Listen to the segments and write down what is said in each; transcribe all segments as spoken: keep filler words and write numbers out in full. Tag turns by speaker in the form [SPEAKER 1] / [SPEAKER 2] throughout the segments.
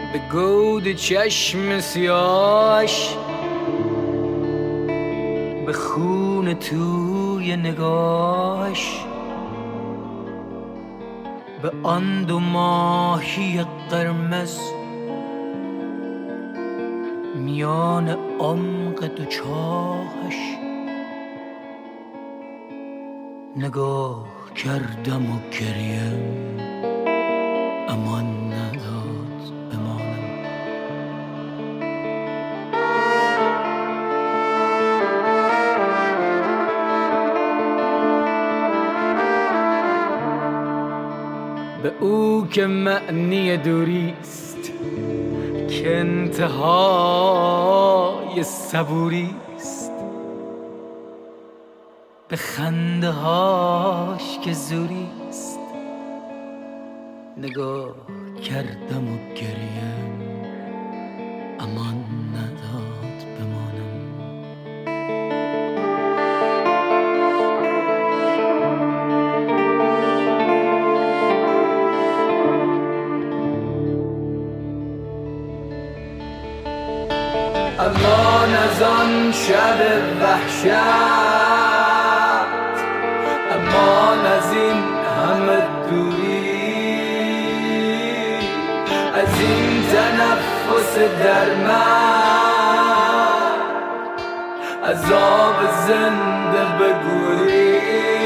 [SPEAKER 1] به گود چشم سیاش، به خون توی نگاش، به آن دو ماهی قرمز میان عمق دو چاهش نگاه کردم و گریم امان نداد بمانم. به او که معنی دوریست، که انتهای صبوریست، به خنده هاش که زوریست نگاه کردم و گریم امان نداد بمانم. امان از آن شب وحشت، امان از این همه دوری، از این تنفس در من، از آب زنده بگوری.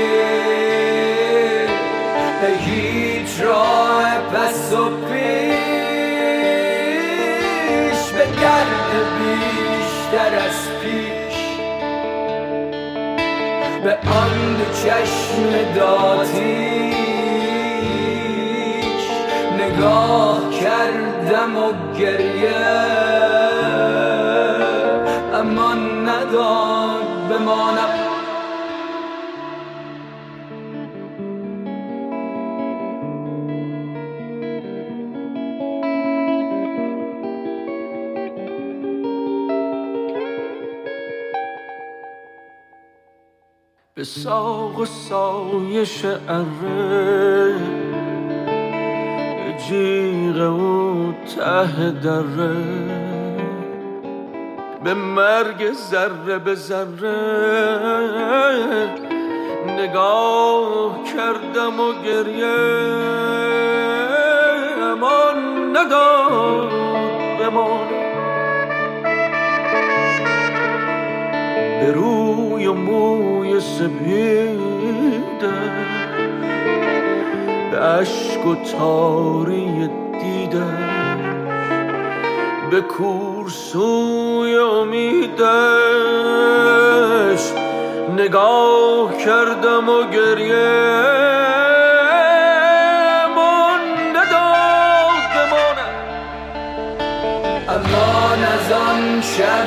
[SPEAKER 1] هیچ راه پس و پیش بگرد بیشتر از پیش، به آن دو چشم داتیش نگاه کردم و گریه امان نداد بمانم.
[SPEAKER 2] به ساق و سایش اره، به جیغ و ته دره، به مرگ ذره به ذره نگاه کردم و گریه امان نداد بمانم. به روی و موی سپیده، به اشک و تاری دیده، به کورسوی امیدش نگاه کردم و گریه امان نداد بمانم.
[SPEAKER 1] امان از آن شب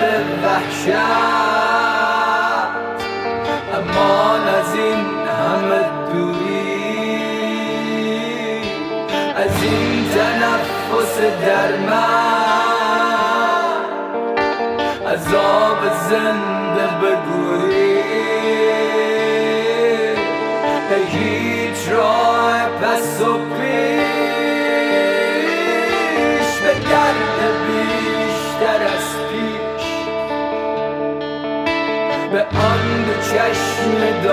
[SPEAKER 1] وحشت، امان از این همه دوری، از این تنفس در من، از آب زنده بگوری. هیچ راه پس و پیش بگرد بیشتر از پیش، به آن دو چشم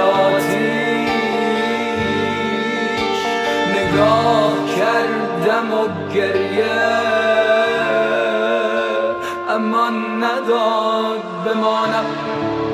[SPEAKER 1] داتیش نگاه کردم و گریه امان نداد بمانم.